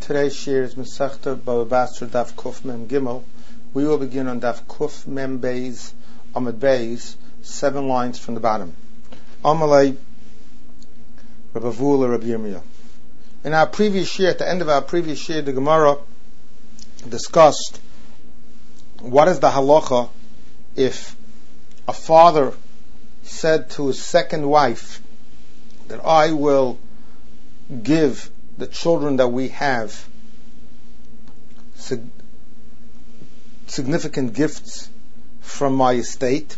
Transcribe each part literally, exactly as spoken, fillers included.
Today's shir is Masechta Baba Basra Daf Kuf Mem Gimel. We will begin on Daf Kuf Mem Beis Amud Beis, seven lines from the bottom. Amalei Rabbi Avula Rabbi Yirmiyah. In our previous shir, at the end of our previous shir, the Gemara discussed what is the halacha if a father said to his second wife that I will give the children that we have sig- significant gifts from my estate,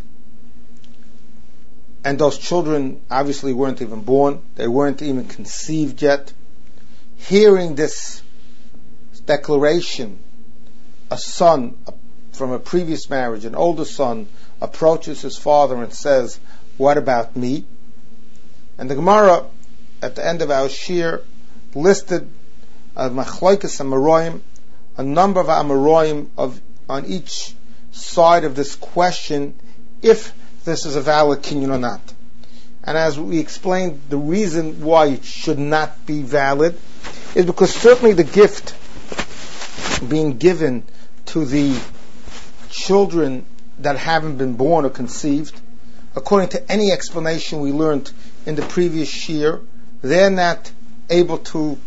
and those children obviously weren't even born, they weren't even conceived yet. Hearing this declaration, a son from a previous marriage, an older son, approaches his father and says, what about me? And the Gemara at the end of our shir listed uh, machlokes Amoraim, a number of Amoraim of on each side of this question, if this is a valid kinyan or not. And as we explained, the reason why it should not be valid is because certainly the gift being given to the children that haven't been born or conceived, according to any explanation we learned in the previous shir, they're not able to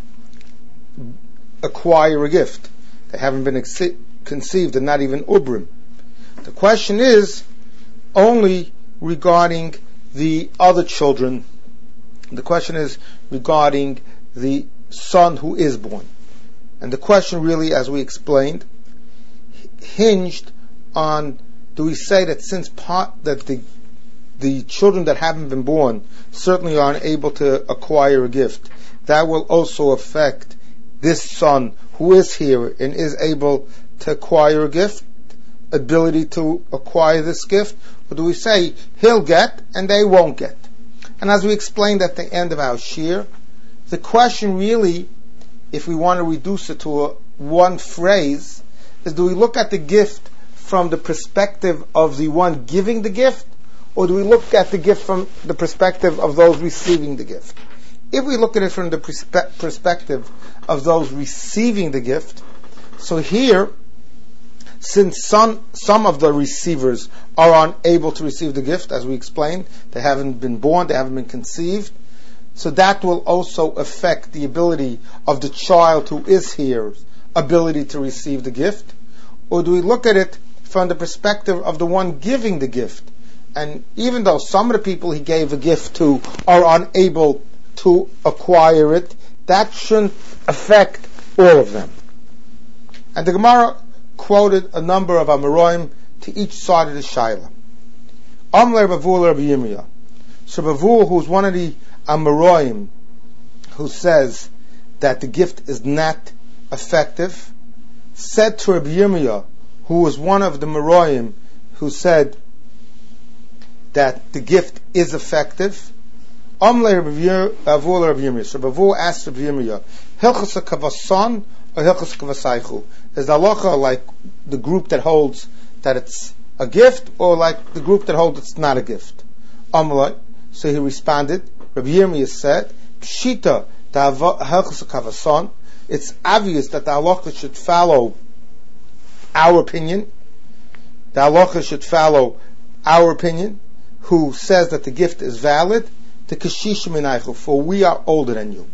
acquire a gift. They haven't been ex- conceived and not even ubrim. The question is only regarding the other children. The question is regarding the son who is born. And the question really, as we explained, hinged on, do we say that since part, that the the children that haven't been born certainly aren't able to acquire a gift, that will also affect this son who is here and is able to acquire a gift, ability to acquire this gift? Or do we say he'll get and they won't get? And as we explained at the end of our shir, the question really, if we want to reduce it to a, one phrase, is do we look at the gift from the perspective of the one giving the gift, or do we look at the gift from the perspective of those receiving the gift? If we look at it from the perspe- perspective of those receiving the gift, so here, since some, some of the receivers are unable to receive the gift, as we explained, they haven't been born, they haven't been conceived, so that will also affect the ability of the child who is here's ability to receive the gift. Or do we look at it from the perspective of the one giving the gift? And even though some of the people he gave a gift to are unable to acquire it, that shouldn't affect all of them. And the Gemara quoted a number of Amoraim to each side of the Shaila. Amle Rabbi Avula Rabbi Yirmiyah. So Rabbi Avula, who's one of the Amoraim, who says that the gift is not effective, said to Rabbi Yirmiyah, who was one of the Amoraim, who said that the gift is effective. Amle Rabbi Avula Rabbi Yirmiyah. So Rabbi Avula asked Rabbi Yirmiyah, Hilchas kavason or Hilchas kavasaychu? Is the halacha like the group that holds that it's a gift, or like the group that holds it's not a gift? Amle. So he responded, Rabbi Yirmiyah said, Pshita da Hilchas kavason. It's obvious that the halacha should follow our opinion. The halacha should follow our opinion, who says that the gift is valid, the kashish minaychu, for we are older than you.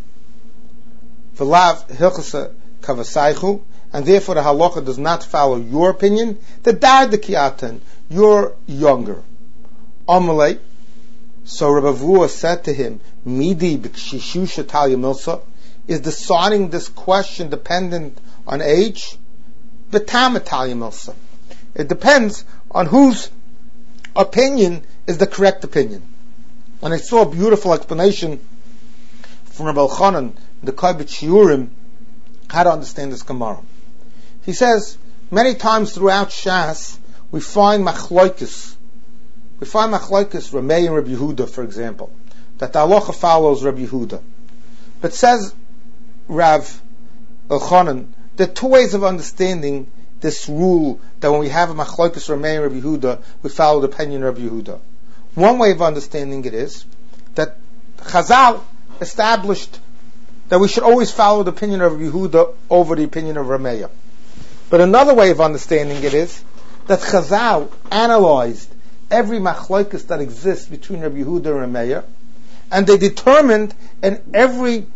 V'lav hilchasa kavasaychu, and therefore the halacha does not follow your opinion. The dar de kiatan, you're younger. Amalei. So Rabbi Avula said to him, Midi b'kshishu shetalia milsa, is deciding this question dependent on age? V'tam etalia milsa. It depends on whose opinion is the correct opinion. And I saw a beautiful explanation from Rabbi Elchanan, the Kaibet Shiurim, how to understand this Gemara. He says, many times throughout Shas, we find machlokes. We find machlokes, Ramei and Rabbi Yehuda, for example, that the halacha follows Rabbi Yehuda. But says Rav Elchanan, there are two ways of understanding this rule that when we have a machlokes Ramei and Rabbi Yehuda, we follow the opinion of Rabbi Yehuda. One way of understanding it is that Chazal established that we should always follow the opinion of Yehuda over the opinion of Rameya. But another way of understanding it is that Chazal analyzed every machlokes that exists between Rabbi Yehuda and Rameya, and they determined in every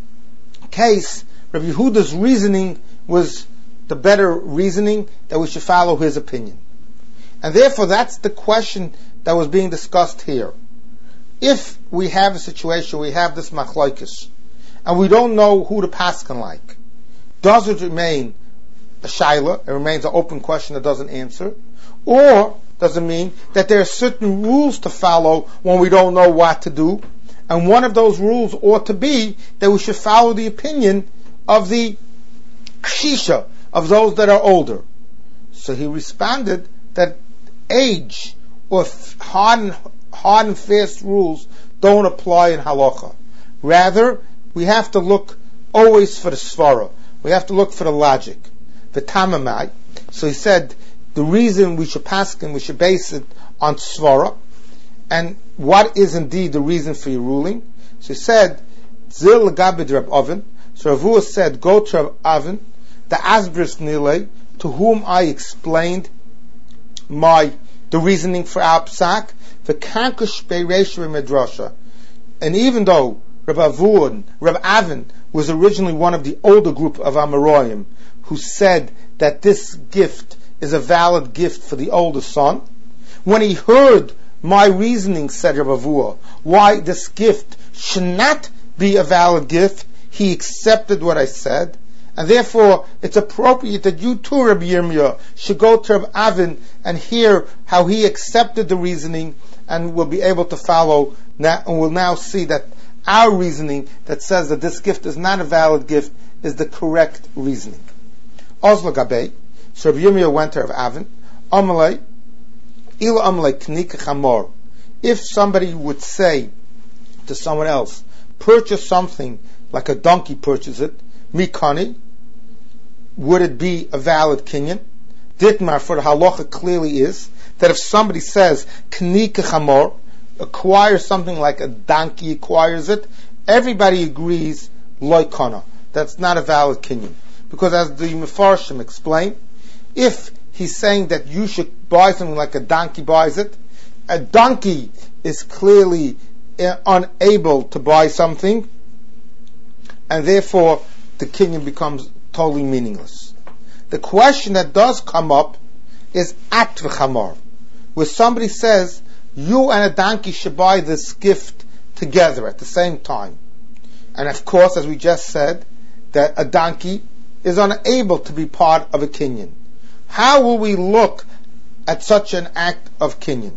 case Rabbi Yehuda's reasoning was the better reasoning, that we should follow his opinion. And therefore that's the question that was being discussed here. If we have a situation, we have this machlokes, and we don't know who to paskin like, does it remain a shaila? It remains an open question that doesn't answer, or does it mean that there are certain rules to follow when we don't know what to do? And one of those rules ought to be that we should follow the opinion of the kshisha, of those that are older. So he responded that age or hard and, hard and fast rules don't apply in halacha. Rather, we have to look always for the svara. We have to look for the logic. The tamamai. So he said the reason we should paskin, we should base it on svara. And what is indeed the reason for your ruling? So he said, Zil Gabid Rab Oven. So Ravua said, go to Rab Oven, the Asbris Nile, to whom I explained my the reasoning for our psak, the Kankush Beiresh Medrasha. And even though Rab Avun, Rab Avin was originally one of the older group of Amoraim who said that this gift is a valid gift for the older son, when he heard my reasoning, said Rab Avua, why this gift should not be a valid gift, he accepted what I said, and therefore it's appropriate that you too, Rabbi Yirmiyah, should go to Rab Avin and hear how he accepted the reasoning, and will be able to follow now, and will now see that our reasoning that says that this gift is not a valid gift is the correct reasoning. Oslo Gabei, so Rabbi Yirmiyah went to Rab Avin, Amalei, Ila Amalei Knika Chamor. If somebody would say to someone else, purchase something like a donkey purchase it, Mikani, would it be a valid kinyan? Ditmar for the halacha clearly is that if somebody says Knika Chamor, acquire something like a donkey acquires it, everybody agrees loikana. That's not a valid kinyan. Because as the Mefarshim explain, if he's saying that you should buy something like a donkey buys it, a donkey is clearly uh, unable to buy something, and therefore the kinyan becomes totally meaningless. The question that does come up is at v'chamor, where somebody says, you and a donkey should buy this gift together at the same time. And of course, as we just said, that a donkey is unable to be part of a kinyan. How will we look at such an act of kinyan?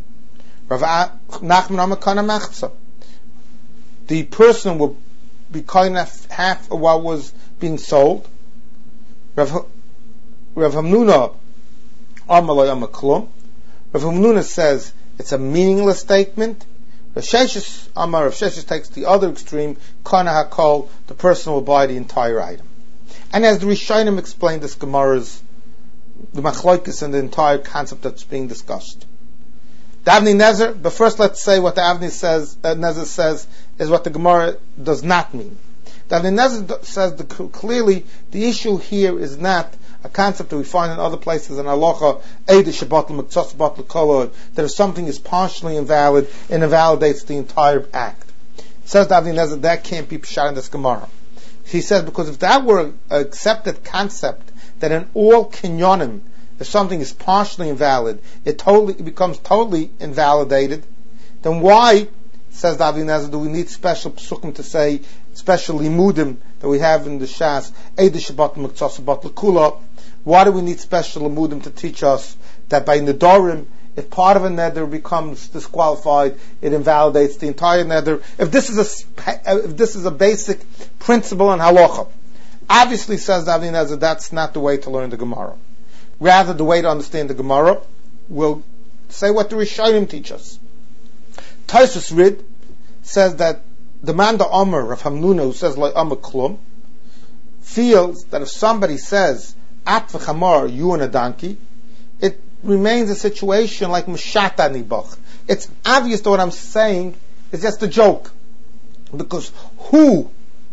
The person will be kind of half of what was being sold. Rav Hamnuna Amalai Amaklum. Rav Hamnuna says it's a meaningless statement. Rav Sheshes Amar Rav Sheshes takes the other extreme. Kana Hakol, the person will buy the entire item. And as the Rishonim explained this Gemara's, the machlokes and the entire concept that's being discussed. The Avnei Nezer, but first let's say what the Avnei says, uh, Nezer says is what the Gemara does not mean. The Avnei Nezer says the, clearly the issue here is not a concept that we find in other places in halacha, Eida Shabbat L'Mektzos Bat L'Kolod, that if something is partially invalid, it invalidates the entire act. Says the Avnei Nezer that can't be pshat in this Gemara. He says because if that were an accepted concept, that in all kinyonim, if something is partially invalid, it totally it becomes totally invalidated, then why, says the Avnei Nezer, do we need special psukim to say, special limudim that we have in the Shas, Eida Shabbat L'Mektzos Bat L'Kula? Why do we need special limudim to teach us that by Nedarim, if part of a neder becomes disqualified, it invalidates the entire neder? If this is a if this is a basic principle in halacha, obviously, says the Avnei Nezer, that's not the way to learn the Gemara. Rather, the way to understand the Gemara will say what the Rishonim teach us. Tosfos Rid says that the man the Omer of Hamnuna, who says like Omer Klum, feels that if somebody says at v'chamor, you and a donkey, it remains a situation like Meshata Nibach. It's obvious that what I'm saying is just a joke. Because who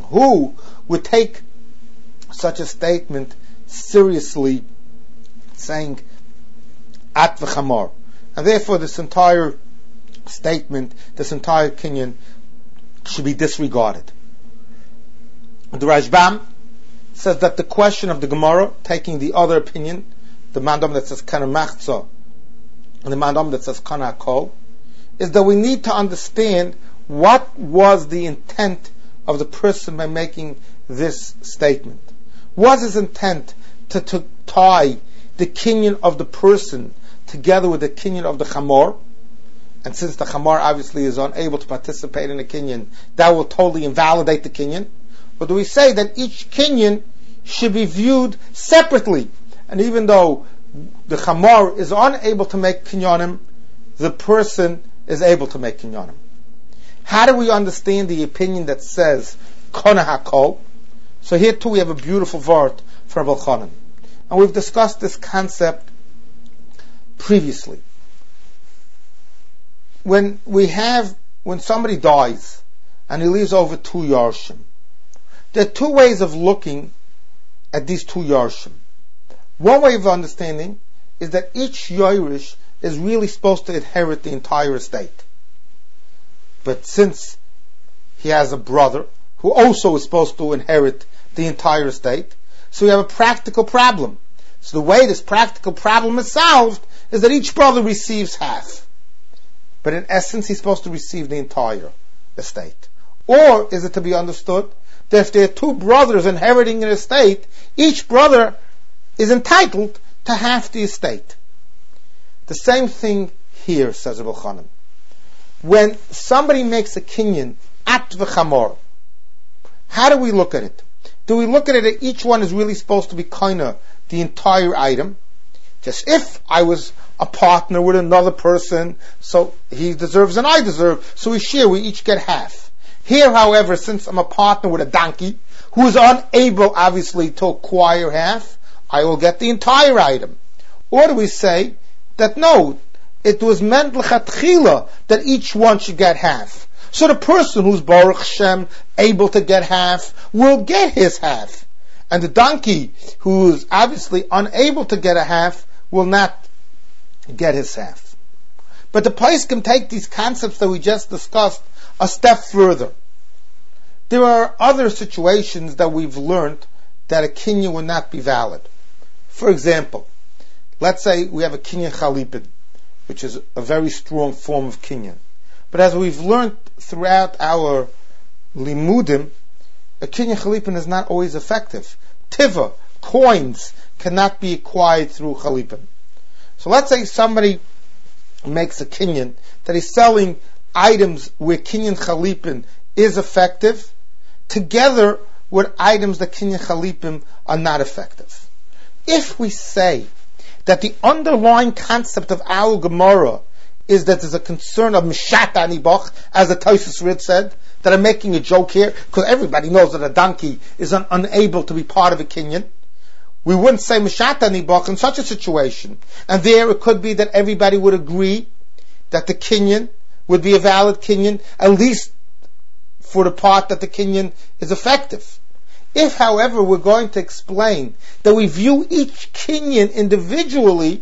who would take such a statement seriously, saying at v'chamor, and therefore this entire statement, this entire kinyan, should be disregarded. The Rashbam says that the question of the Gemara, taking the other opinion, the mandam that says kana machza, and the mandam that says kana kol, is that we need to understand what was the intent of the person by making this statement. Was his intent to, to tie the kinyan of the person together with the kinyan of the chamor? And since the chamor obviously is unable to participate in the kinyan, that will totally invalidate the kinyan. Or do we say that each kinyan should be viewed separately? And even though the chamor is unable to make kinyanim, the person is able to make kinyanim. How do we understand the opinion that says kona hakol? So here too we have a beautiful vart from Rabbi Elchanan. And we've discussed this concept previously. When we have, when somebody dies and he leaves over two yarshim, there are two ways of looking at these two yarshim. One way of understanding is that each yorish is really supposed to inherit the entire estate. But since he has a brother who also is supposed to inherit the entire estate, so we have a practical problem. So the way this practical problem is solved is that each brother receives half. But in essence, he's supposed to receive the entire estate. Or is it to be understood that if there are two brothers inheriting an estate, each brother is entitled to half the estate? The same thing here, says Rabbi Elchanan. When somebody makes a kinyan at v'chamor, how do we look at it? Do we look at it that each one is really supposed to be kinda the entire item? Just if I was a partner with another person, so he deserves and I deserve, so we share, we each get half. Here, however, since I'm a partner with a donkey, who is unable, obviously, to acquire half, I will get the entire item. Or do we say that no, it was meant l'chatchila that each one should get half. So the person who's Baruch Hashem able to get half will get his half. And the donkey who's obviously unable to get a half will not get his half. But the place can take these concepts that we just discussed a step further. There are other situations that we've learned that a kinyan will not be valid. For example, let's say we have a kinyan chalipin, which is a very strong form of kinyan. But as we've learned throughout our limudim, a kinyan chalipin is not always effective. Tiva, coins, cannot be acquired through chalipin. So let's say somebody makes a kinyan that is selling items where kinyan chalipin is effective, together with items that kinyan chalipin are not effective. If we say that the underlying concept of our Gemara is that there's a concern of mishat anibach, as the Tosfos Rid said, that I'm making a joke here, because everybody knows that a donkey is un- unable to be part of a kinyan, we wouldn't say mishat anibach in such a situation. And there it could be that everybody would agree that the kinyan would be a valid kinyan, at least for the part that the kinyan is effective. If, however, we're going to explain that we view each kinyan individually,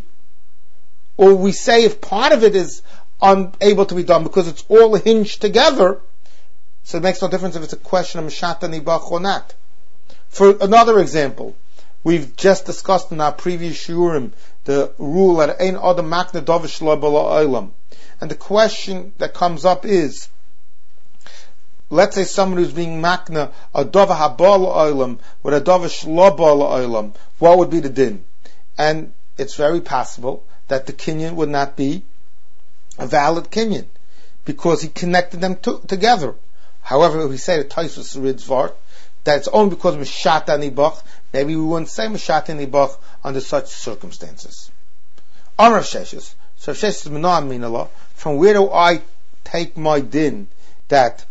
or we say if part of it is unable to be done because it's all hinged together, so it makes no difference if it's a question of mishat anibach or not. For another example, we've just discussed in our previous shiurim the rule that ein adam makna davish lo b'la olam, and the question that comes up is, let's say someone who's being makna a dova habal olam with a dova shlo bal olam, what would be the din? And it's very possible that the kinyan would not be a valid kinyan because he connected them to, together. However, if we say the Tosfos Rid's vart that it's only because of mishat anibach, maybe we wouldn't say mishat anibach under such circumstances. On Rav Sheshes, so Rav Sheshes Menachem Minallah, from where do I take my din that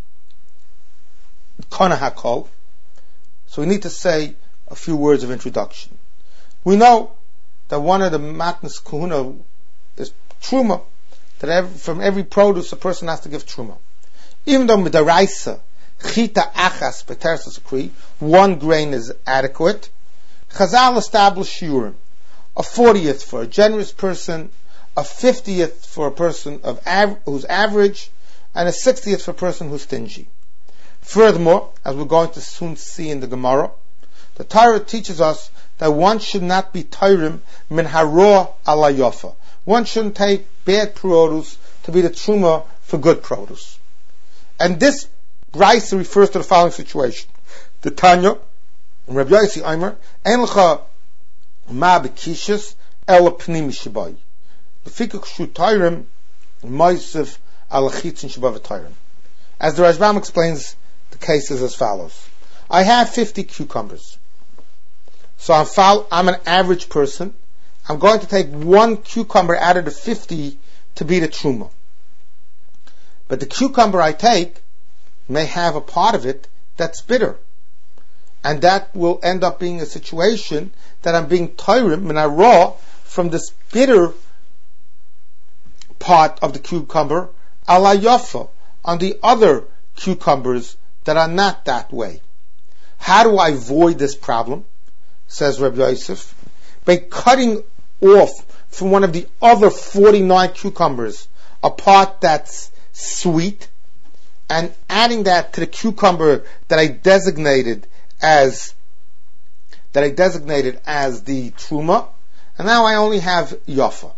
Kana Hakol? So we need to say a few words of introduction. We know that one of the matnas kahuna is truma, that every, from every produce a person has to give truma. Even though midaraisa chita achas betersas kri, one grain is adequate. Chazal established shiurim, a fortieth for a generous person, a fiftieth for a person of av- who's average, and a sixtieth for a person who's stingy. Furthermore, as we're going to soon see in the Gemara, the Torah teaches us that one should not be tayrim min haro ala yofa. One shouldn't take bad produce to be the truma for good produce. And this brayso refers to the following situation: the Tanya, Rabbi Yossi Aimer, ein lecha ma bekishus ela pnimi shibai. Lefikach shu tayrim ma'isif ala chitzin shibai v'tayrim. As the Rashbam explains, the case is as follows: I have fifty cucumbers. So I'm, foul, I'm an average person. I'm going to take one cucumber out of the fifty to be the truma. But the cucumber I take may have a part of it that's bitter. And that will end up being a situation that I'm being tayrim and I raw from this bitter part of the cucumber ala yafa on the other cucumbers that are not that way. How do I avoid this problem? Says Rabbi Yosef, by cutting off from one of the other forty-nine cucumbers a part that's sweet and adding that to the cucumber that I designated as that I designated as the truma, and now I only have yafa.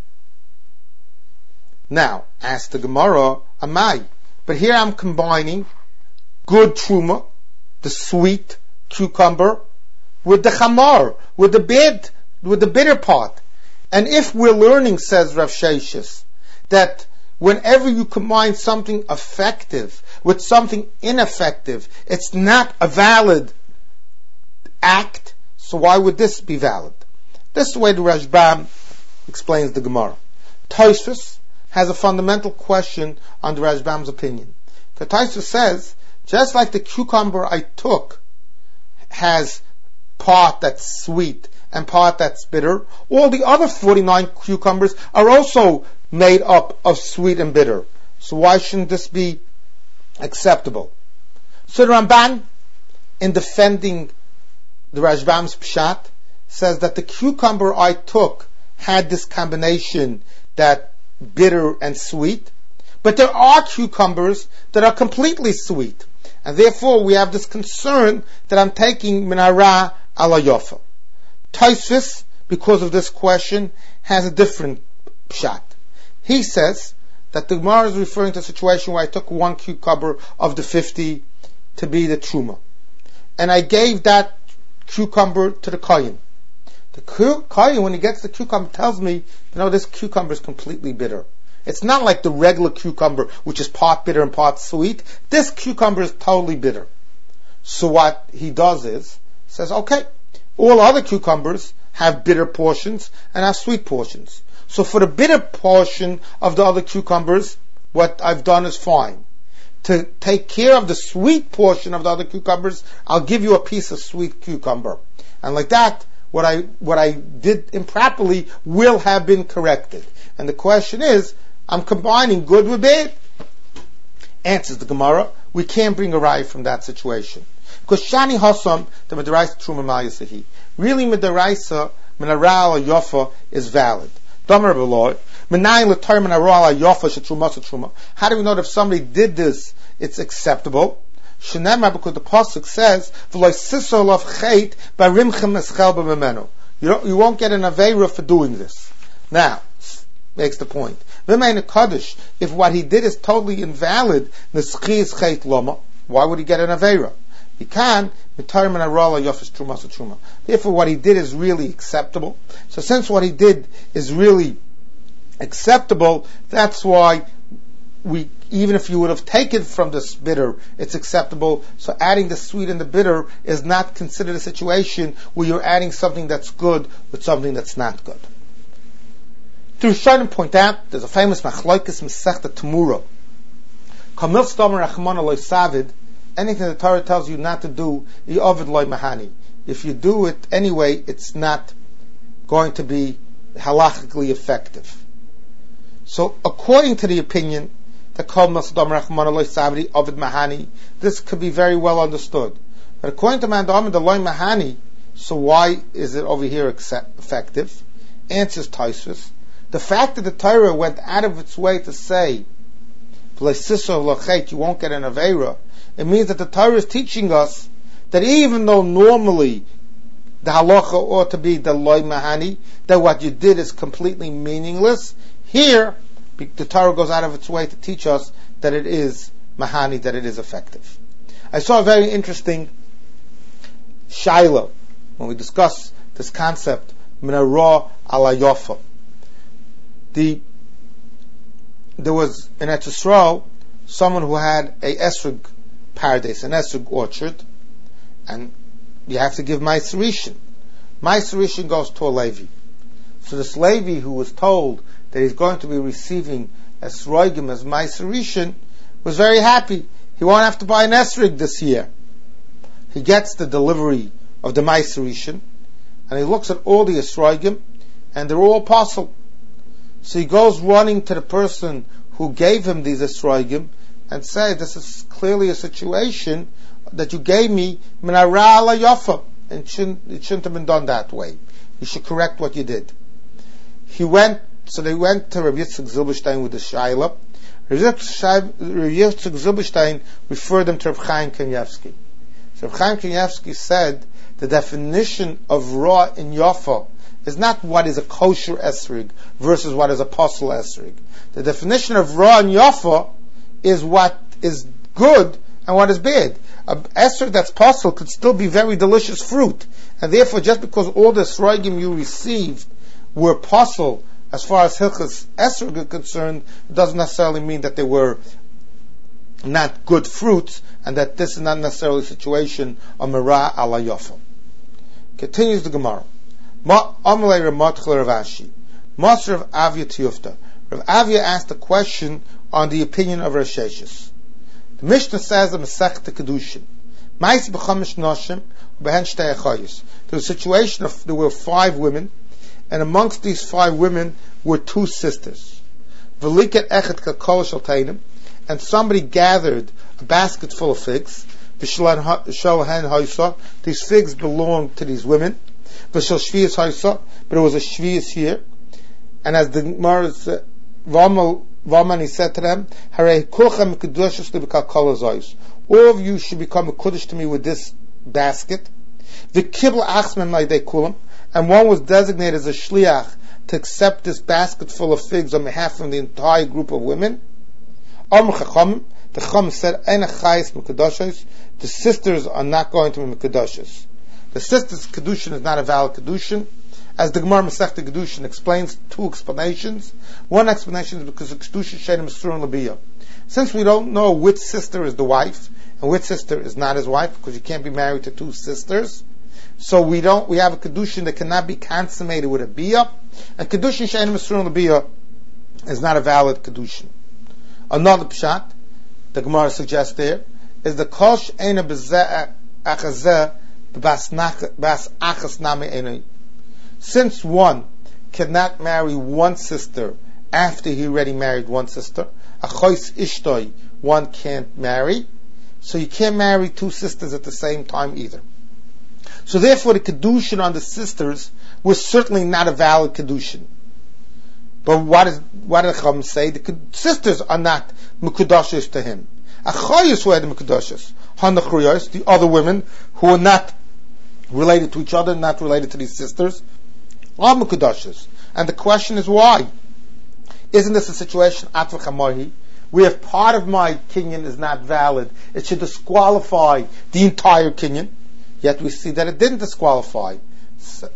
Now, ask the Gemara, amai, but here I'm combining good truma, the sweet cucumber, with the chamar, with the bad, with the bitter part. And if we're learning, says Rav Sheshes, that whenever you combine something effective with something ineffective, it's not a valid act, so why would this be valid? This is the way the Rashbam explains the Gemara. Tosfos has a fundamental question on the Rashbam's opinion. The Tosfos says, just like the cucumber I took has part that's sweet and part that's bitter, all the other forty-nine cucumbers are also made up of sweet and bitter. So why shouldn't this be acceptable? So the Ramban, in defending the Rashbam's pshat, says that the cucumber I took had this combination that bitter and sweet, but there are cucumbers that are completely sweet, and therefore we have this concern that I'm taking minara ala yofa. Tosfos, because of this question, has a different pshat. He says that the Gemara is referring to a situation where I took one cucumber of the fifty to be the truma, and I gave that cucumber to the kohen. The kohen, when he gets the cucumber, tells me, you know, this cucumber is completely bitter. It's not like the regular cucumber, which is part bitter and part sweet. This cucumber is totally bitter. So what he does is, says, okay, all other cucumbers have bitter portions and have sweet portions. So for the bitter portion of the other cucumbers, what I've done is fine. To take care of the sweet portion of the other cucumbers, I'll give you a piece of sweet cucumber. And like that, what I what I did improperly will have been corrected. And the question is, I'm combining good with bad. Answers the Gemara, we can't bring a raya from that situation. Because Shani Hasam, the Medaraisa Truma Mayasahi, really Medaraisa, Menara Yofa is valid. Domer Beloy, Menayin L'Tar Menara Yofa Shetrumasa Truma. How do we know that if somebody did this, it's acceptable? Shenemar, because the pasuk says, "V'loy siso lov chait barimchem eschel b'memenu." You don't, you won't get an aveira for doing this. Now, makes the point. V'mein kaddish, if what he did is totally invalid, neschiz chait loma, why would he get an aveira? He can. Therefore, what he did is really acceptable. So, since what he did is really acceptable, that's why we, even if you would have taken from this bitter, it's acceptable. So adding the sweet and the bitter is not considered a situation where you're adding something that's good with something that's not good. To Rishonim point out, there's a famous machlokes Masechta Temura. Kamil Stomer Rachman Eloi Savid, anything the Torah tells you not to do, Yovid Loi Mahani. If you do it anyway, it's not going to be halachically effective. So according to the opinion that Kol Masadam Rachmana Lo Sabri Ovid Mahani. This could be very well understood. But according to Mandam the Lo Mahani, so why is it over here effective? Answers Tosfos. The fact that the Torah went out of its way to say, you won't get an Aveira, it means that the Torah is teaching us that even though normally the halacha ought to be the loy mahani, that what you did is completely meaningless, here the Torah goes out of its way to teach us that it is mahani, that it is effective. I saw a very interesting shaila when we discuss this concept, minara ala yofa. The there was in Eretz Yisrael someone who had a esrog paradise, an esrog orchard, and you have to give Ma'aser Rishon. Ma'aser Rishon goes to a Levi. So this Levi, who was told that he's going to be receiving esrogim as Ma'aser Rishon, was very happy. He won't have to buy an esrog this year. He gets the delivery of the Ma'aser Rishon, and he looks at all the esrogim, and they're all apostle. So he goes running to the person who gave him these esrogim and say, this is clearly a situation that you gave me minara ala yafa, and it shouldn't, it shouldn't have been done that way. You should correct what you did. He went, so they went to Rav Yitzchak Zilberstein with the shaila. Rav Yitzchak Zilberstein referred them to Rav Chaim Kanievsky. So Rav Chaim Kanievsky said the definition of ra in yafa is not what is a kosher esrig versus what is a apostle esrig. The definition of ra and yafa is what is good and what is bad. A esrig that's apostle could still be very delicious fruit, and therefore just because all the esrogim you received were apostle as far as hilchas esrig are concerned, it doesn't necessarily mean that they were not good fruits, and that this is not necessarily a situation of mira ala yafa. Continues the Gemara. Amalei Ramatchel Rav Ashi, Master of Avia Tiyufta. Rav Avia asked a question on the opinion of Rosh Hashanah. The Mishnah says in Masechta Kedushin, Ma'is b'chamish noshim b'hen shtei achayos. There was a situation of there were five women, and amongst these five women were two sisters. V'liket echet kakol shalteinim, and somebody gathered a basket full of figs. V'shlan haysa, these figs belonged to these women. V'shal shvius haysa, but it was a shvius here. And as the Gemara said, Vaman, he said to them, Harei kulchem kedushos libikal kol hazoyos. All of you should become a kuddush to me with this basket. V'kibel achsmen ma'idei kulam, and one was designated as a shliach to accept this basket full of figs on behalf of the entire group of women. Amr chacham, the chacham said, Ein achayis mekadoshos. The sisters are not going to be mekadoshos. The sisters' kedushin is not a valid kedushin. As the Gemara Masechta Kedushin explains, two explanations. One explanation is because the kedushin shein mesur l'biyah. Since we don't know which sister is the wife and which sister is not his wife, because you can't be married to two sisters, so we don't. We have a kedushin that cannot be consummated with a biyah, and kedushin shein mesur l'biyah is not a valid kedushin. Another pshat the Gemara suggests there is the kosh eina b'zeh achazeh b'bas achas nami eina. Since one cannot marry one sister after he already married one sister, achois ishtoi, one can't marry, so you can't marry two sisters at the same time either. So therefore the kedushin on the sisters was certainly not a valid kedushin. But what is what did the Chacham say? The sisters are not mekudoshes to him. Achoyos were the mekudoshes. Hanachruyos, the other women who are not related to each other, not related to these sisters, are mekudoshes. And the question is why? Isn't this a situation atvachamahi? We have part of my kinyan is not valid. It should disqualify the entire kinyan. Yet we see that it didn't disqualify. So,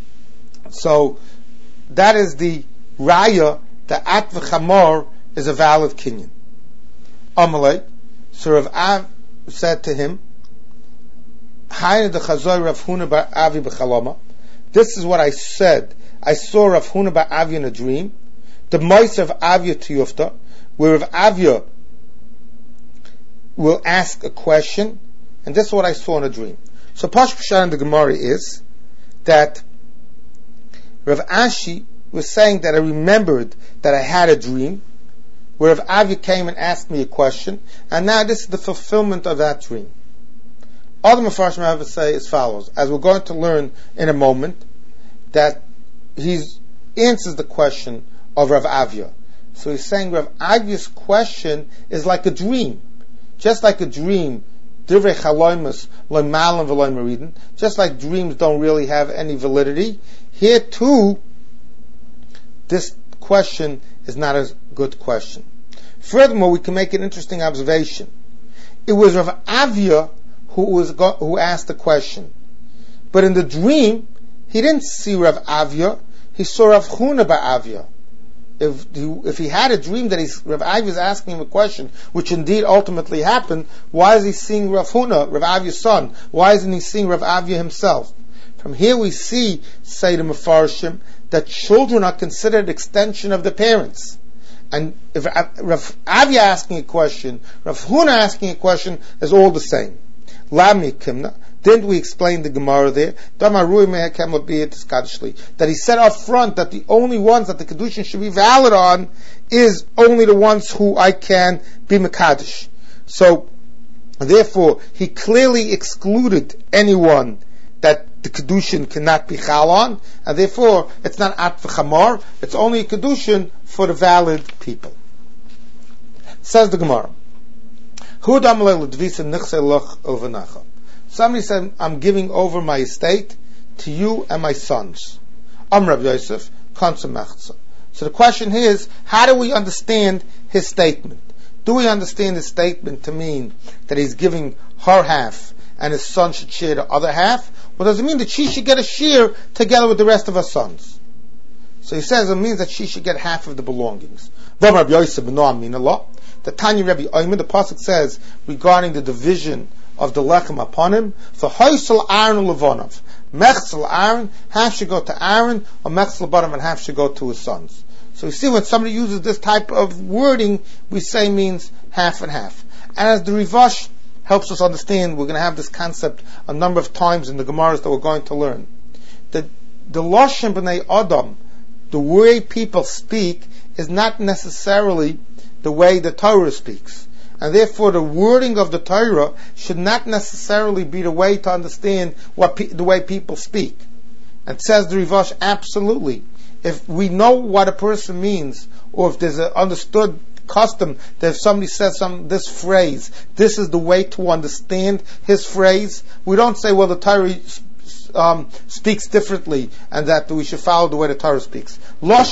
so that is the raya that atvachamor is a valid kinyan. Amalei, so Rav Av said to him, Hayna de Chazor Rav Huna bar Avi b'chaloma. This is what I said. I saw Rav Huna bar Avi in a dream. The mice of Avia Tiyufta, where Rav Avia will ask a question, and this is what I saw in a dream. So Pash Pshat in the Gemara is that Rav Ashi was saying that I remembered that I had a dream where Rav Avia came and asked me a question, and now this is the fulfillment of that dream. All the Mefarshim have to say as follows, as we're going to learn in a moment, that he answers the question of Rav Avia. So he's saying Rav Avia's question is like a dream. Just like a dream, Divrei Chaloimus, Loy Malam V'Loy Meridin, just like dreams don't really have any validity, here too, this question is not a good question. Furthermore, we can make an interesting observation. It was Rav Avia who was who asked the question, but in the dream, he didn't see Rav Avia, he saw Rav Huna Ba'Avia. If he, if he had a dream that he's, Rav Avia is asking him a question, which indeed ultimately happened, why is he seeing Rav Huna, Rav Avia's son? Why isn't he seeing Rav Avia himself? From here we see, say the Mefarshim, that children are considered extension of the parents. And if Rav Avia asking a question, Rav Huna asking a question, is all the same. Lami Kimna. Didn't we explain the Gemara there? That he said up front that the only ones that the Kedushin should be valid on is only the ones who I can be Mekadosh. So, therefore, he clearly excluded anyone that the Kedushin cannot be Chal on, and therefore, it's not At V'Chamar, it's only a Kedushin for the valid people. Says the Gemara. Somebody said, I'm giving over my estate to you and my sons. Am Rav Yosef, Konsamachza. So the question is, how do we understand his statement? Do we understand his statement to mean that he's giving her half and his son should share the other half? Or does it mean that she should get a share together with the rest of her sons? So he says it means that she should get half of the belongings. The Tanya Rebbe Oyman, the pasuk says regarding the division of the lechem upon him, for Hoysel Aaron Levonov, Mechzel Aaron, half should go to Aaron, or Mechzel Bottom and half should go to his sons. So you see, when somebody uses this type of wording, we say means half and half. And as the Rivash helps us understand, we're going to have this concept a number of times in the Gemaras that we're going to learn. That the Loshem B'nai Adam, the way people speak, is not necessarily the way the Torah speaks. And therefore the wording of the Torah should not necessarily be the way to understand what pe- the way people speak. And says the Rivash, absolutely. If we know what a person means, or if there's an understood custom that if somebody says some this phrase, this is the way to understand his phrase, we don't say, well, the Torah Um, speaks differently, and that we should follow the way the Torah speaks. The way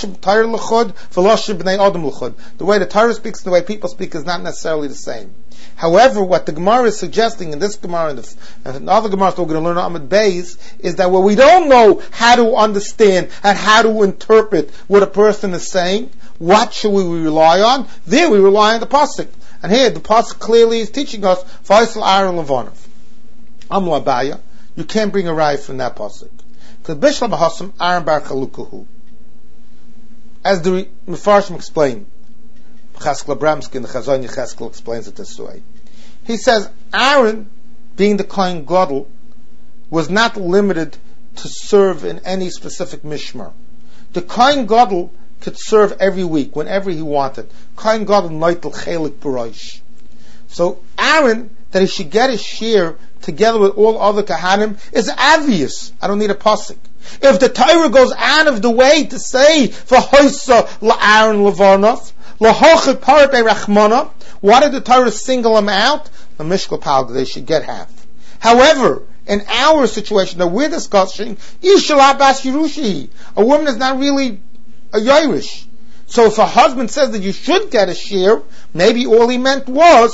the Torah speaks and the way people speak is not necessarily the same. However, what the Gemara is suggesting in this Gemara and the, and the other Gemaras that we're going to learn on Amud Beis is that when we don't know how to understand and how to interpret what a person is saying, what should we rely on? There we rely on the pasuk. And here the pasuk clearly is teaching us Vaisal Aaron Levonov. Amla Abaya. You can't bring a raya from that pasuk. Because Bishlam Bahasam Aaron Bar Chalukahu. As the Mefarshim explain, Chaskel Abramsky and the Chazon Yecheskel explains it this way. He says Aaron, being the Kohen Gadol, was not limited to serve in any specific mishmar. The Kohen Gadol could serve every week, whenever he wanted. Kohen Gadol Noitel Chelik Barosh. So Aaron, that he should get his share together with all other kahanim, is obvious. I don't need a pasuk. If the Torah goes out of the way to say for Hoysa la'Aaron Levanov, lahochet parbe rachmana, why did the Torah single him out? The Mishkal Palga, they should get half. However, in our situation that we're discussing, Isha Bas Yerushi, a woman is not really a Yerush. So if a husband says that you should get a share, maybe all he meant was,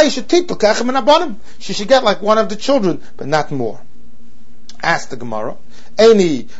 she should get like one of the children, but not more. Ask the Gemara. There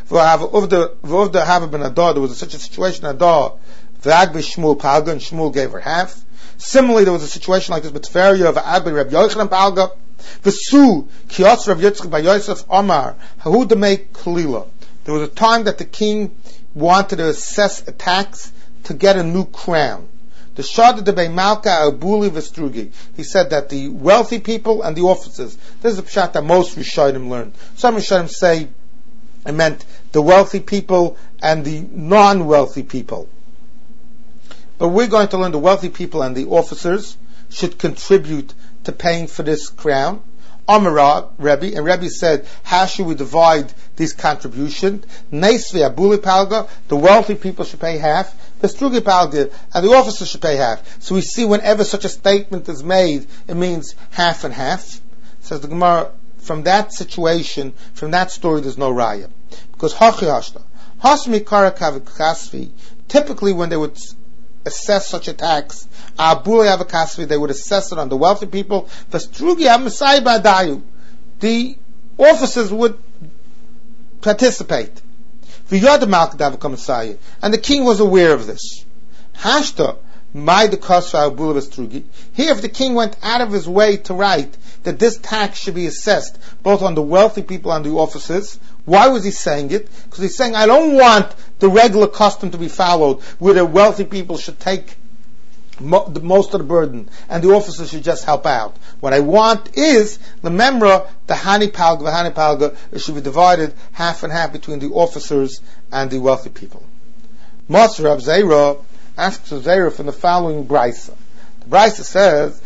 was such a situation, Adar, Shmuel Palga, and Shmuel gave her half. Similarly, there was a situation like this with Tveria of Abba Reb Yochanan Palga. V'su, Kios Rav Yitzchak by Yosef Omar, Hahudamei Kalila. There was a time that the king wanted to assess a tax to get a new crown. The Shad de Bei Malka Abuli Vestrugi. He said that the wealthy people and the officers, this is a pshat that most Rishonim learned. Some Rishonim say it meant the wealthy people and the non-wealthy people. But we're going to learn the wealthy people and the officers should contribute to paying for this crown. Amara, Rebbe, and Rebbe said, how should we divide these contributions? Neisvi Abuli Palga, the wealthy people should pay half, Vestrugi Palga, and the officers should pay half. So we see whenever such a statement is made, it means half and half. Says the Gemara, from that situation, from that story, there's no raya. Because Hachi Hashla, Hasmi Karakav Kasvi, typically when they would assess such a tax, Abuli Avakasvi, they would assess it on the wealthy people. Vestrugi Amasai Badayu, the officers would participate. V'yad Malkadav Kamasai, and the king was aware of this. Hashta, my the Kasva Abuli Vestrugi. Here, if the king went out of his way to write that this tax should be assessed both on the wealthy people and the officers, why was he saying it? Because he's saying, I don't want the regular custom to be followed, where the wealthy people should take mo- the most of the burden, and the officers should just help out. What I want is, remember, the Hani Palga, the Hani Palga, it should be divided half and half between the officers and the wealthy people. Master Rav Zera asks Zera from the following brisa. The brisa says,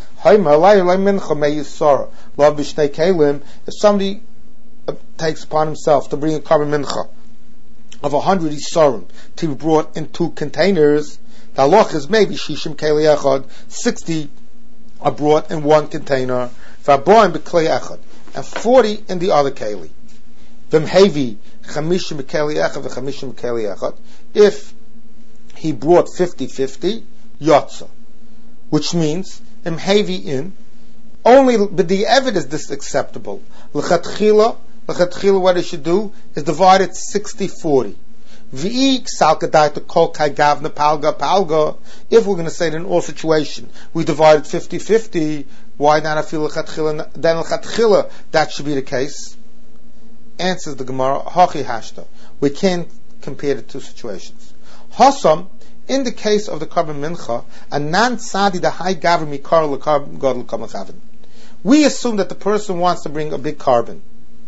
if somebody takes upon himself to bring a carbon mincha of a hundred isarim to be brought in two containers, the halach is maybe shishim keli echad, sixty are brought in one container, v'aboim b'keli echad, and forty in the other keli. V'mhevi chamishim b'keli echad v'chamishim b'keli echad. If he brought fifty-fifty, yotza, which means imhevi in. Only the evidence is this acceptable. L'chatchila, l'chatchila, what he should do is divide it sixty forty. V'i ksalkadai to kol kai gavna palga palga. If we're going to say that in all situations we divided fifty-fifty, why not afil l'chatchila? Then l'chatchila that should be the case. Answers the Gemara, hachi hashta. We can't compare the two situations. Hasam, in the case of the carbon mincha, a non-sadi the high gavri mikar l'karbon gadol kamachavin. We assume that the person wants to bring a big carbon.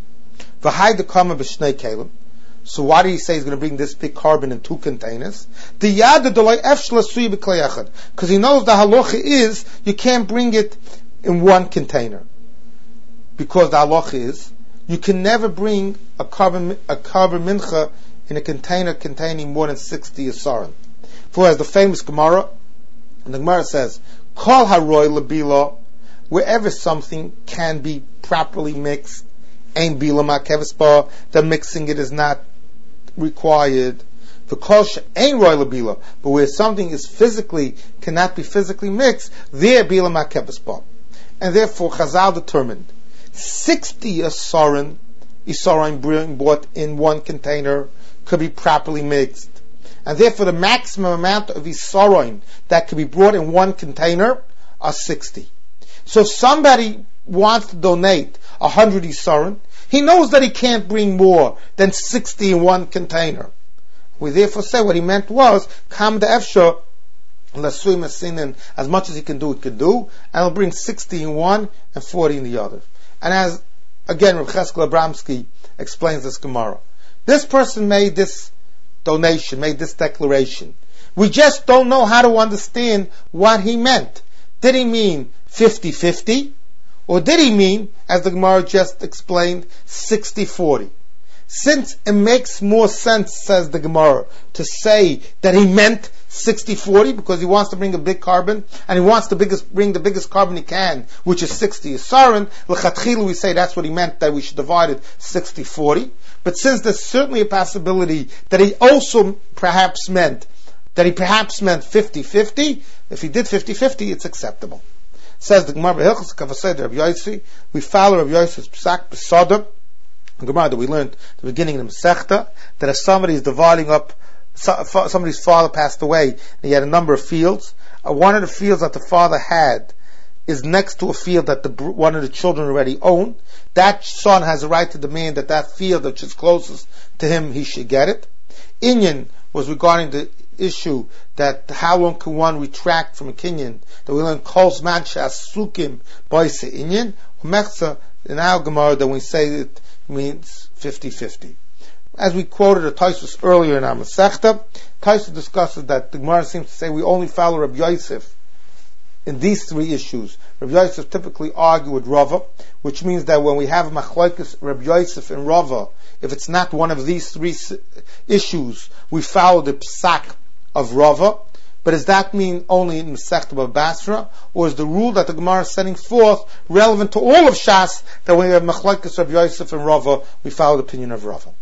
V'hai the kama b'shnei kelim. So why do he say he's going to bring this big carbon in two containers? The yad delay efshla sui b'klei echad, because he knows the halacha is you can't bring it in one container, because the halacha is you can never bring a carbon a carbon mincha in a container containing more than sixty asarim. For as the famous Gemara, and the Gemara says, Kol haroy lebila, wherever something can be properly mixed, ein bila makevespa, the mixing it is not required. For kol she'ein roy lebila, but where something is physically, cannot be physically mixed, there bila makevespa. And therefore Chazal determined, sixty asarim, isarim bought in one container, could be properly mixed. And therefore the maximum amount of isarim that could be brought in one container are sixty. So if somebody wants to donate a hundred isarim, he knows that he can't bring more than sixty in one container. We therefore say what he meant was, kam de efsha, l'sui masinin, as much as he can do, he can do, and he'll bring sixty in one and forty in the other. And as, again, Rav Cheskel Abramsky explains this Gemara. This person made this donation, made this declaration. We just don't know how to understand what he meant. Did he mean fifty-fifty? Or did he mean, as the Gemara just explained, sixty forty? Since it makes more sense, says the Gemara, to say that he meant sixty forty because he wants to bring a big carbon, and he wants to biggest, bring the biggest carbon he can, which is sixty asarim. L'chatchila we say that's what he meant, that we should divide it sixty forty. But since there's certainly a possibility that he also perhaps meant, that he perhaps meant fifty-fifty, if he did fifty-fifty, it's acceptable. Says the Gemara, we follow Rav Yosef's psak b'sadr, the Gemara that we learned at the beginning of the Masechta, that if somebody is dividing up, somebody's father passed away, and he had a number of fields, uh, one of the fields that the father had is next to a field that the, one of the children already owned, that son has a right to demand that that field which is closest to him, he should get it. Inyan was regarding the issue that how long can one retract from a kinyan, that we learn Kol's Manchas Sukim Boise Inyan, Umechza in our Gemara that we say it means fifty-fifty. As we quoted a Tosfos earlier in our Masechta, Tosfos discusses that the Gemara seems to say we only follow Rabbi Yosef in these three issues. Rabbi Yosef typically argue with Rava, which means that when we have Machlokes Rabbi Yosef and Rava, if it's not one of these three issues, we follow the psak of Rava. But does that mean only in Masechta Bava Basra, or is the rule that the Gemara is setting forth relevant to all of Shas, that when we have Machlokes Rabbi Yosef and Rava, we follow the opinion of Rava?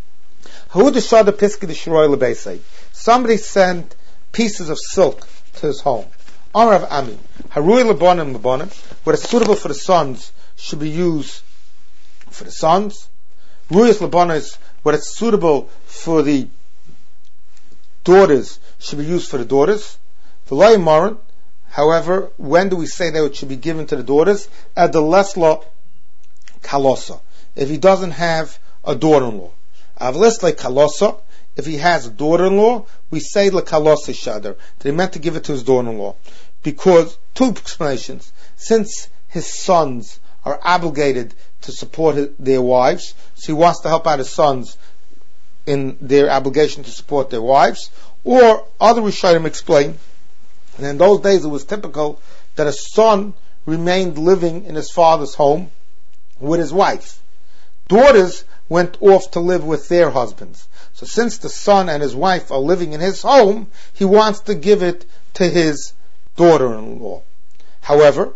Somebody sent pieces of silk to his home. Amar of Ami, Harui Labonim Labonim, what is suitable for the sons should be used for the sons. Ruyas Labonim is what is suitable for the daughters should be used for the daughters. V'lai Maran, however, when do we say that it should be given to the daughters? At the lesla kalosa, if he doesn't have a daughter-in-law. Avles like kalosa, if he has a daughter-in-law, we say la kalosa shadar, that he meant to give it to his daughter-in-law. Because, two explanations, since his sons are obligated to support his, their wives, so he wants to help out his sons in their obligation to support their wives, or other Rishonim explain, and in those days it was typical that a son remained living in his father's home with his wife. Daughters went off to live with their husbands. So since the son and his wife are living in his home, he wants to give it to his daughter-in-law. However,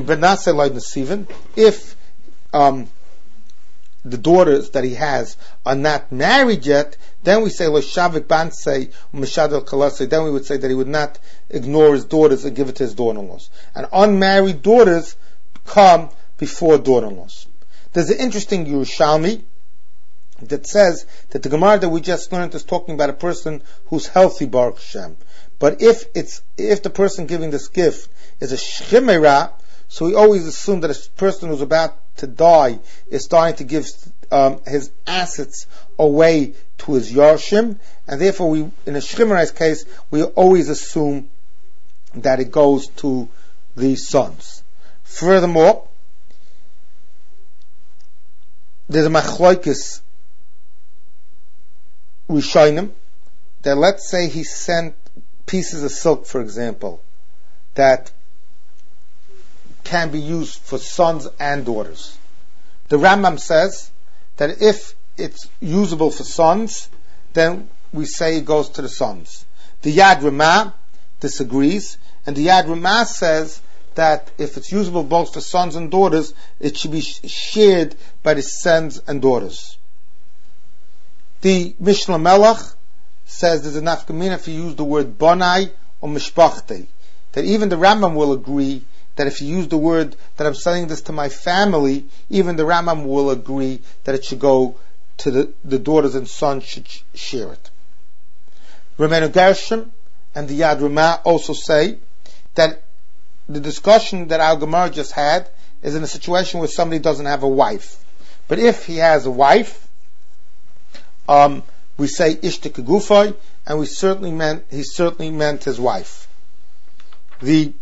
if um, the daughters that he has are not married yet, then we say then we would say that he would not ignore his daughters and give it to his daughter-in-laws. And unmarried daughters come before daughter-in-laws. There's an interesting Yerushalmi that says that the Gemara that we just learned is talking about a person who's healthy, Baruch Hashem. But if it's if the person giving this gift is a shchimera, so we always assume that a person who's about to die is starting to give um, his assets away to his yarshim, and therefore we, in a shchimerai's case, we always assume that it goes to the sons. Furthermore, there's a machlokes rishonim that, let's say he sent pieces of silk, for example, that can be used for sons and daughters. The Rambam says that if it's usable for sons, then we say it goes to the sons. The Yad Ramah disagrees, and the Yad Ramah says that if it's usable both for sons and daughters, it should be shared by the sons and daughters. The Mishnah Melech says there's a nafkamina if you use the word bonai or mishpachtei, that even the Rambam will agree that if you use the word that I'm selling this to my family, even the Rambam will agree that it should go to the, the daughters and sons should sh- share it. Ramenu Gershom and the Yad Ramah also say that the discussion that our Gemara just had is in a situation where somebody doesn't have a wife. But if he has a wife, um, we say ishta kegufay, and we certainly meant he certainly meant his wife. The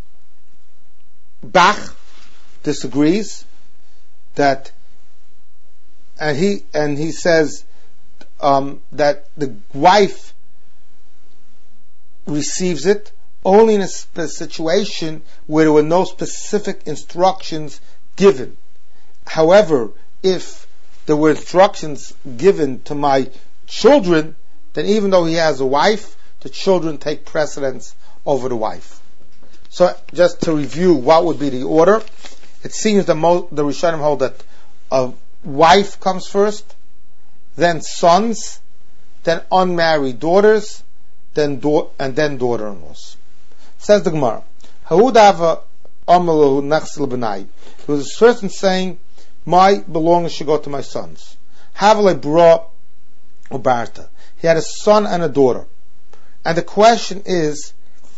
Bach disagrees that, and he and he says um, that the wife receives it only in a sp- situation where there were no specific instructions given. However, if there were instructions given to my children, then even though he has a wife, the children take precedence over the wife. So, just to review, what would be the order? It seems that mo- the Rishonim hold that a wife comes first, then sons, then unmarried daughters, then da- and then daughter-in-laws. Says the Gemara, Ha'udava amalu nachsil b'nai. There was a person saying, my belongings should go to my sons. Havale bra or barta. He had a son and a daughter. And the question is,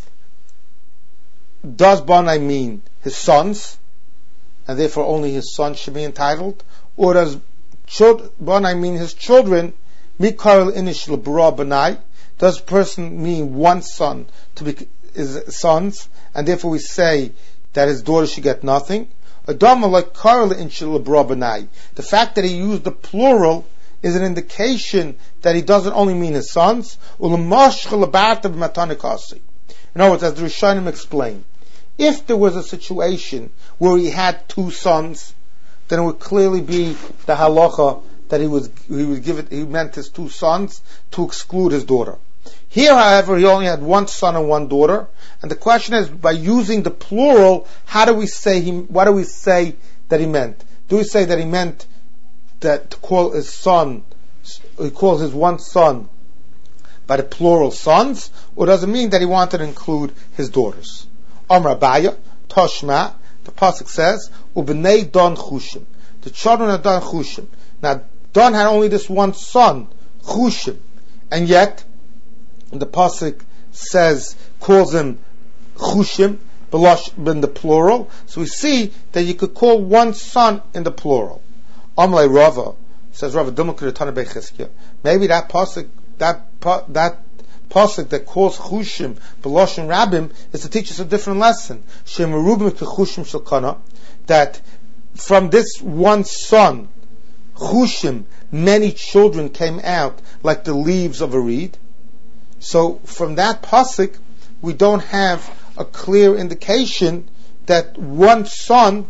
does Banai mean his sons, and therefore only his sons should be entitled? Or does Banai mean his children? Mikarel inish lebra Banai. Does a person mean one son to be his sons, and therefore we say that his daughter should get nothing? The fact that he used the plural is an indication that he doesn't only mean his sons. In other words, as the Rishonim explain, if there was a situation where he had two sons, then it would clearly be the halacha that he was he would give it. He meant his two sons to exclude his daughter. Here, however, he only had one son and one daughter, and the question is, by using the plural, how do we say he? What do we say that he meant? Do we say that he meant that to call his son, he calls his one son by the plural sons, or does it mean that he wanted to include his daughters? Amar Abaya, Toshma, the pasuk says, "Ubnei Don Chushim," the children of Don Chushim. Now, Don had only this one son, Chushim, and yet the pasuk says, calls him Chushim, in the plural. So we see that you could call one son in the plural. Amlei Rava, says Rava, maybe that pasuk, that that pasuk that calls Chushim B'Loshen Rabim is to teach us a different lesson. Shem Merubim K'Chushim Shel, that from this one son, Chushim, many children came out like the leaves of a reed. So from that pasuk, we don't have a clear indication that one son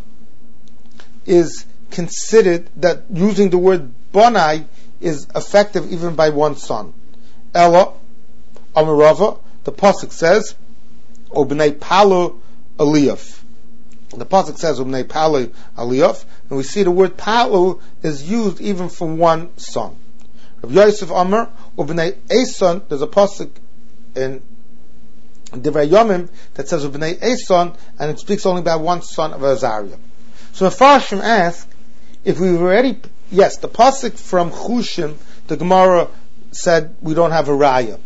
is considered, that using the word Bonai is effective even by one son. Ella, Amarava, the pasuk says, Obnei Palu Aliyaf. The pasuk says Obnei Palu Aliyaf, and we see the word Palu is used even for one son. Rabbi Yosef Amar, Obnei Eson, there's a pasuk in Divrei Yomim that says Ubnei Eson, and it speaks only about one son of Azariah. So Mefarshim ask, if we've already, yes, the pasuk from Chushim, the Gemara said we don't have a raya.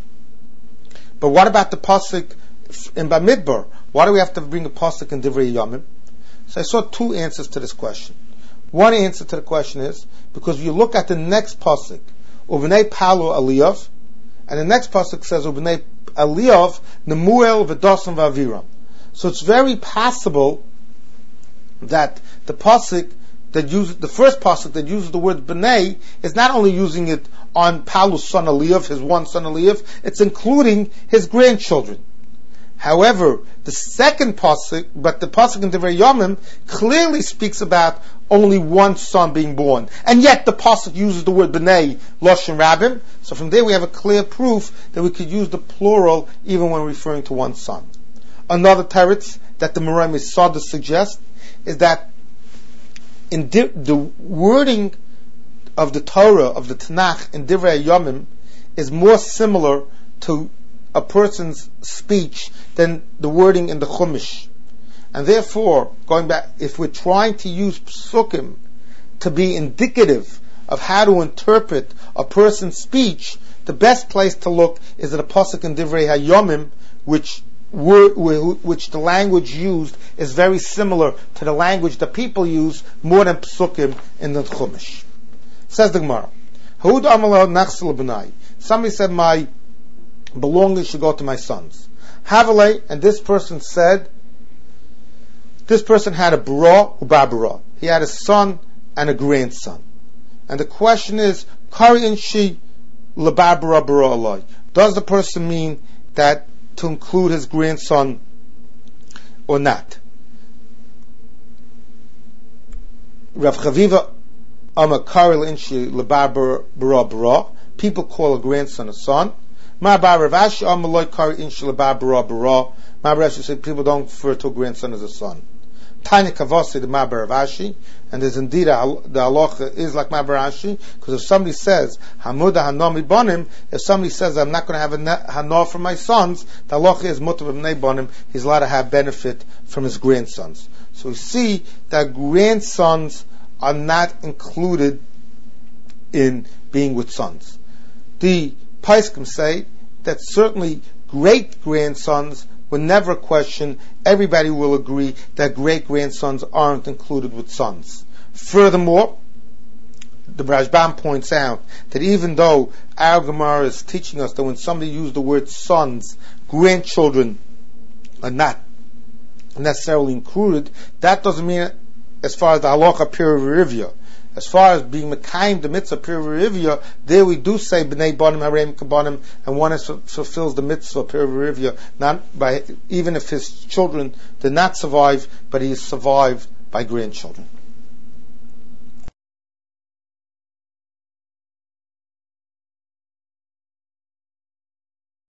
But what about the pasuk in Bamidbar? Why do we have to bring a pasuk in Divrei Yomim? So I saw two answers to this question. One answer to the question is, because if you look at the next pasuk, Ubnei Palu Aliyav, and the next pasuk says Ubnei Aliyav Nemuel V'Dasan V'Aviram. So it's very possible that the pasuk that uses the first pasuk that uses the word Bnei is not only using it on Palu's son Aliyav, his one son Aliyav, it's including his grandchildren. However, the second pasuk, but the pasuk in Divrei Yomim clearly speaks about only one son being born, and yet the pasuk uses the word Bnei Loshen Rabim. So from there we have a clear proof that we could use the plural even when referring to one son. Another teretz that the Moray Misada suggests is that in di- the wording of the Torah of the Tanakh in Divrei Yomim is more similar to a person's speech than the wording in the Chumash. And therefore, going back, if we're trying to use psukim to be indicative of how to interpret a person's speech, the best place to look is at a pasuk in Divrei Hayomim, which word, which the language used is very similar to the language that people use more than psukim in the Chumash. Says the Gemara, somebody said, my belongings should go to my sons. Havale, and this person said, this person had a bra ubabara. He had a son and a grandson. And the question is, Kari and she lebabara bara alai. Does the person mean that to include his grandson or not? Rav Chaviva Amar Kari inshi lebabara bara bara. People call a grandson a son. Ma bar Rav Ashi Amar loy Kari inshi lebabara bara. Ma Rav Ashi said people don't refer to a grandson as a son. Tanya Kavasi the Mabar Rashi, and there's indeed a, the halacha is like Mabar Rashi, because if somebody says Hamuda Hanomi Bonim, if somebody says I'm not going to have a Hanor for my sons, the halacha is Mutab B'nei Bonim, he's allowed to have benefit from his grandsons. So we see that grandsons are not included in being with sons. The Paiskim say that certainly great grandsons will never question. Everybody will agree that great-grandsons aren't included with sons. Furthermore, the Rashbam points out that even though our Gemara is teaching us that when somebody used the word sons, grandchildren are not necessarily included, that doesn't mean, as far as the halacha peri rivya, As far as being Mekayim, the mitzvah Pirivya, there we do say B'nei Banim Hareim Kabanim, and one is, fulfills the mitzvah Pirivya, not by, even if his children did not survive, but he is survived by grandchildren.